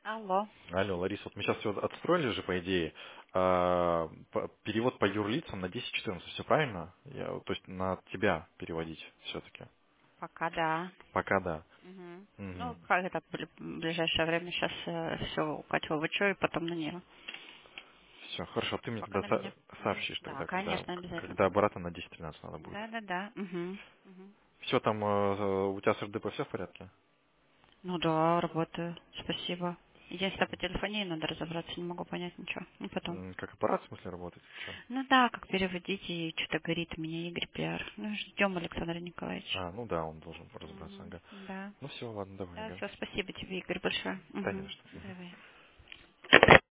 Алло. Алло, Лариса, вот мы сейчас все отстроили же, по идее. Перевод по юрлицам на 10-14, все правильно? То есть на тебя переводить все-таки. Пока да. Пока да. Мгм. Ну, Мгм. как это в ближайшее время сейчас все укатило в учё и потом на нее. Все, хорошо. Ты мне Пока тогда на меня. Мгм. сообщишь Да, тогда, когда, конечно, обязательно. когда обратно на 10-13 надо будет. Да. Угу. Угу. Все там, у тебя с РДП все в порядке? Ну да, работаю. Спасибо. Единственное, по телефонии надо разобраться, не могу понять ничего. Ну, потом. Как аппарат, в смысле, работает? Что? Ну да, как переводить, и что-то горит мне Игорь Пиар. Ну, ждем Александра Николаевича. Ну да, он должен разобраться, Угу. ага. Да. Ну все, ладно, давай, Да, ага. все, спасибо тебе, Игорь, большое. Угу. Конечно. Мгм. Давай.